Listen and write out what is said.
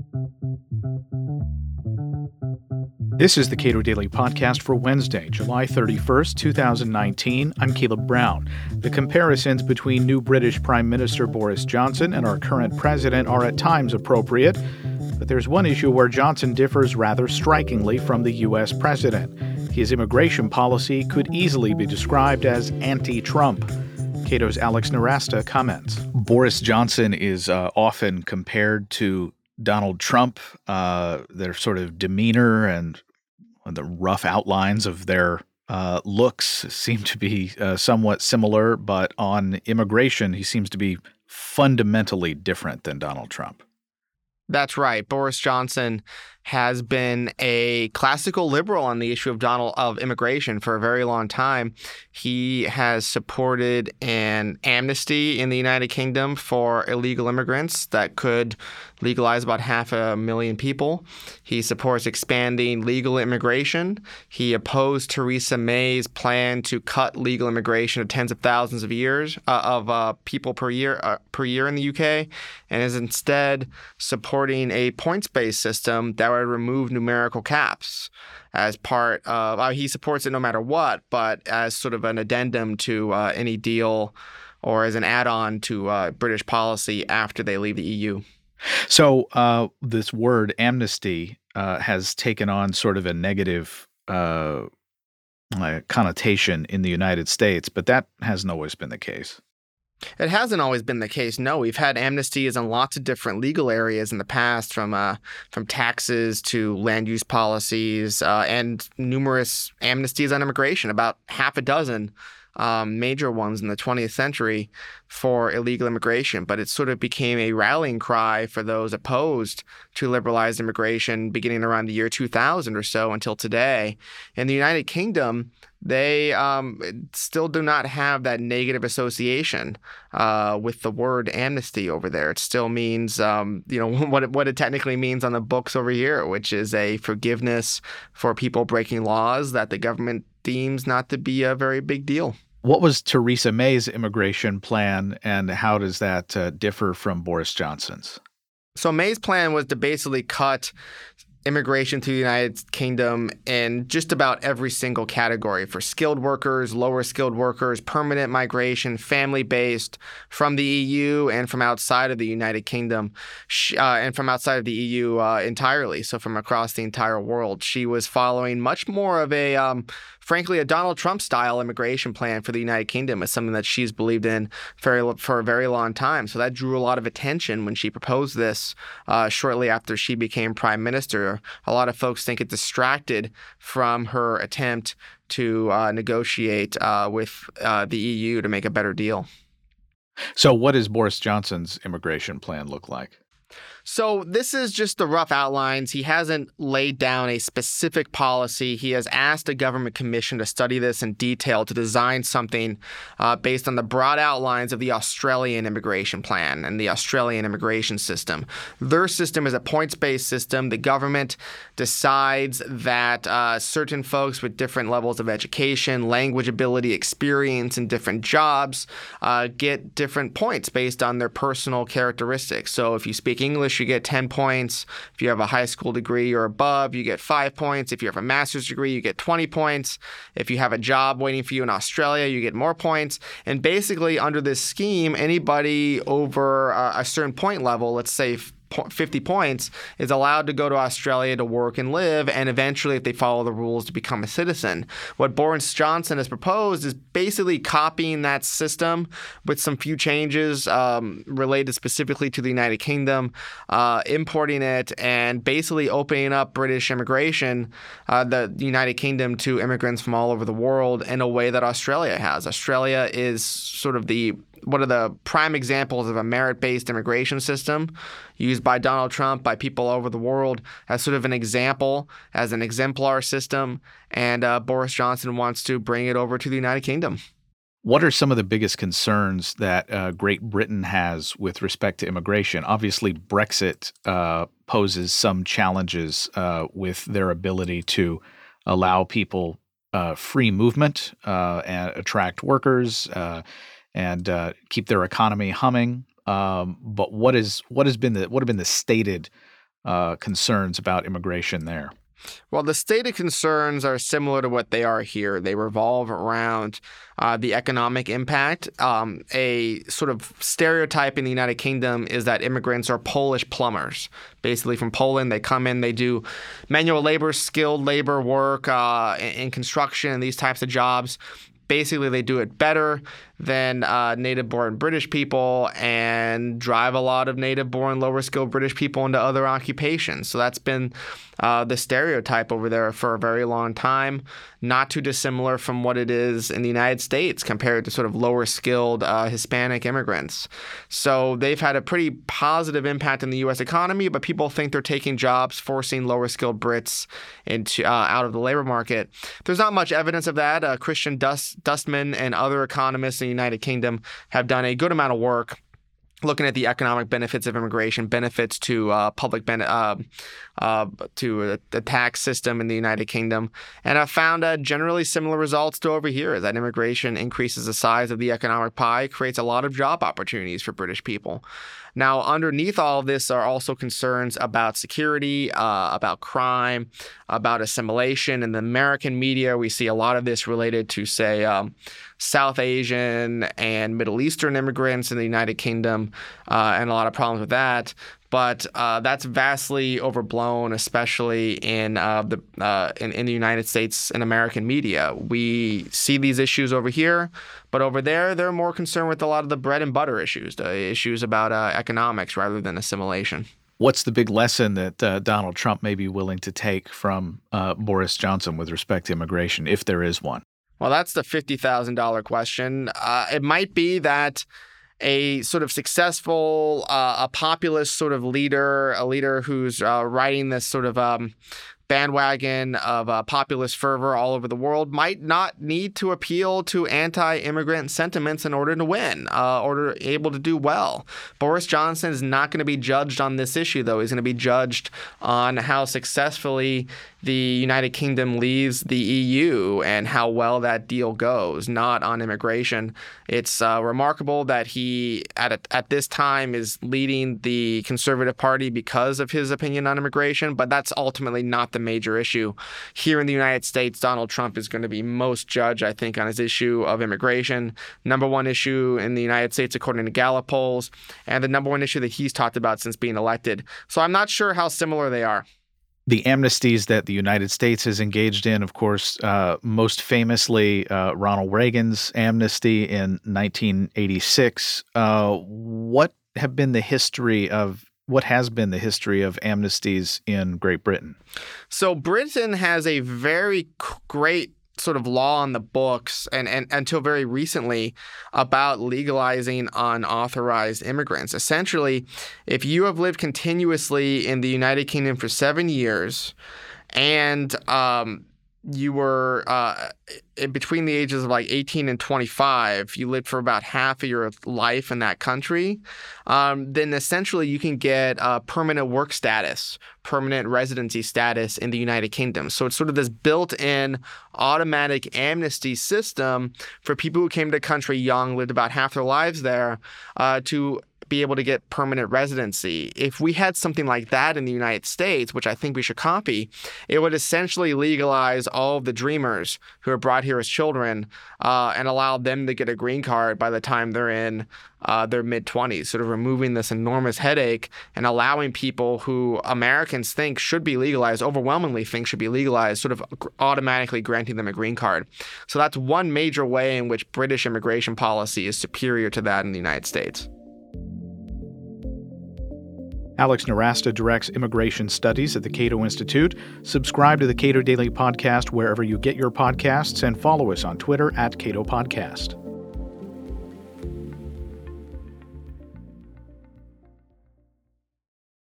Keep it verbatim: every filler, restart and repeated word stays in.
This is the Cato Daily Podcast for Wednesday, July thirty-first, twenty nineteen. I'm Caleb Brown. The comparisons between new British Prime Minister Boris Johnson and our current president are at times appropriate, but there's one issue where Johnson differs rather strikingly from the U S president. His immigration policy could easily be described as anti-Trump. Cato's Alex Nowrasteh comments. Boris Johnson is uh, often compared to Donald Trump. Uh, their sort of demeanor and the rough outlines of their uh, looks seem to be uh, somewhat similar, but on immigration, he seems to be fundamentally different than Donald Trump. That's right. Boris Johnson has been a classical liberal on the issue of Donald of immigration for a very long time. He has supported an amnesty in the United Kingdom for illegal immigrants that could legalize about half a million people. He supports expanding legal immigration. He opposed Theresa May's plan to cut legal immigration to tens of thousands of years uh, of uh, people per year uh, per year in the U K, and is instead supporting a points-based system that would remove numerical caps as part of, uh, he supports it no matter what, but as sort of an addendum to uh, any deal or as an add-on to uh, British policy after they leave the E U. So uh, this word amnesty uh, has taken on sort of a negative uh, uh, connotation in the United States, but that hasn't always been the case. It hasn't always been the case. No, we've had amnesties in lots of different legal areas in the past, from uh, from taxes to land use policies, uh, and numerous amnesties on immigration, about half a dozen um, major ones in the twentieth century for illegal immigration. But it sort of became a rallying cry for those opposed to liberalized immigration beginning around the year two thousand or so until today. In the United Kingdom, they um, still do not have that negative association uh, with the word amnesty over there. It still means, um, you know, what it, what it technically means on the books over here, which is a forgiveness for people breaking laws that the government deems not to be a very big deal. What was Theresa May's immigration plan, and how does that uh, differ from Boris Johnson's? So May's plan was to basically cut immigration to the United Kingdom in just about every single category for skilled workers, lower skilled workers, permanent migration, family-based, from the E U and from outside of the United Kingdom, uh, and from outside of the E U uh, entirely, so from across the entire world. She was following much more of a, um, frankly, a Donald Trump-style immigration plan for the United Kingdom. Is something that she's believed in for, for a very long time. So that drew a lot of attention when she proposed this uh, shortly after she became prime minister. A lot of folks think it distracted from her attempt to uh, negotiate uh, with uh, the E U to make a better deal. So what does Boris Johnson's immigration plan look like? So this is just the rough outlines. He hasn't laid down a specific policy. He has asked a government commission to study this in detail to design something uh, based on the broad outlines of the Australian immigration plan and the Australian immigration system. Their system is a points-based system. The government decides that uh, certain folks with different levels of education, language ability, experience, and different jobs uh, get different points based on their personal characteristics. So if you speak English, you get ten points. If you have a high school degree or above, you get five points. If you have a master's degree, you get twenty points. If you have a job waiting for you in Australia, you get more points. And basically, under this scheme, anybody over uh, a certain point level, let's say fifty points, is allowed to go to Australia to work and live, and eventually, if they follow the rules, to become a citizen. What Boris Johnson has proposed is basically copying that system with some few changes um, related specifically to the United Kingdom, uh, importing it, and basically opening up British immigration, uh, the United Kingdom, to immigrants from all over the world in a way that Australia has. Australia is sort of the one of the prime examples of a merit-based immigration system used by Donald Trump, by people all over the world, as sort of an example, as an exemplar system. And uh, Boris Johnson wants to bring it over to the United Kingdom. What are some of the biggest concerns that uh, Great Britain has with respect to immigration? Obviously, Brexit uh, poses some challenges uh, with their ability to allow people uh, free movement uh, and attract workers uh, and uh, keep their economy humming. Um, but what is what has been the what have been the stated uh, concerns about immigration there? Well, the stated concerns are similar to what they are here. They revolve around uh, the economic impact. Um, a sort of stereotype in the United Kingdom is that immigrants are Polish plumbers. Basically, from Poland, they come in, they do manual labor, skilled labor work uh, in, in construction and these types of jobs. Basically, they do it better than uh, native-born British people and drive a lot of native-born, lower-skilled British people into other occupations. So that's been uh, the stereotype over there for a very long time, not too dissimilar from what it is in the United States compared to sort of lower-skilled uh, Hispanic immigrants. So they've had a pretty positive impact in the U S economy, but people think they're taking jobs, forcing lower-skilled Brits into uh, out of the labor market. There's not much evidence of that. Uh, Christian Dust, Dustman and other economists in the United Kingdom have done a good amount of work looking at the economic benefits of immigration, benefits to uh, public ben- uh, uh, to the tax system in the United Kingdom, and have found uh, generally similar results to over here. That immigration increases the size of the economic pie, creates a lot of job opportunities for British people. Now, underneath all of this are also concerns about security, uh, about crime, about assimilation. In the American media, we see a lot of this related to, say, um, South Asian and Middle Eastern immigrants in the United Kingdom, uh, and a lot of problems with that. But uh, that's vastly overblown, especially in uh, the uh, in, in the United States and American media. We see these issues over here, but over there, they're more concerned with a lot of the bread and butter issues, the issues about uh, economics rather than assimilation. What's the big lesson that uh, Donald Trump may be willing to take from uh, Boris Johnson with respect to immigration, if there is one? Well, that's the fifty thousand dollars question. Uh, it might be that a sort of successful, uh, a populist sort of leader, a leader who's uh, riding this sort of um, bandwagon of uh, populist fervor all over the world might not need to appeal to anti-immigrant sentiments in order to win, uh, or able to do well. Boris Johnson is not going to be judged on this issue, though. He's going to be judged on how successfully the United Kingdom leaves the E U and how well that deal goes, not on immigration. It's uh, remarkable that he, at a, at this time, is leading the Conservative Party because of his opinion on immigration, but that's ultimately not the major issue. Here in the United States, Donald Trump is going to be most judged, I think, on his issue of immigration. Number one issue in the United States, according to Gallup polls, and the number one issue that he's talked about since being elected. So I'm not sure how similar they are. The amnesties that the United States has engaged in, of course, uh, most famously uh, Ronald Reagan's amnesty in nineteen eighty-six. Uh, what have been the history of what has been the history of amnesties in Great Britain? So Britain has a very great sort of law on the books, and, and until very recently, about legalizing unauthorized immigrants. Essentially, if you have lived continuously in the United Kingdom for seven years and um, you were uh, in between the ages of like eighteen and twenty-five, you lived for about half of your life in that country, um, then essentially you can get uh, permanent work status, permanent residency status in the United Kingdom. So it's sort of this built-in automatic amnesty system for people who came to the country young, lived about half their lives there, uh, to be able to get permanent residency. If we had something like that in the United States, which I think we should copy, it would essentially legalize all of the dreamers who are brought here as children uh, and allow them to get a green card by the time they're in uh, their mid-twenties, sort of removing this enormous headache and allowing people who Americans think should be legalized, overwhelmingly think should be legalized, sort of automatically granting them a green card. So that's one major way in which British immigration policy is superior to that in the United States. Alex Nowrasteh directs immigration studies at the Cato Institute. Subscribe to the Cato Daily Podcast wherever you get your podcasts and follow us on Twitter at Cato Podcast.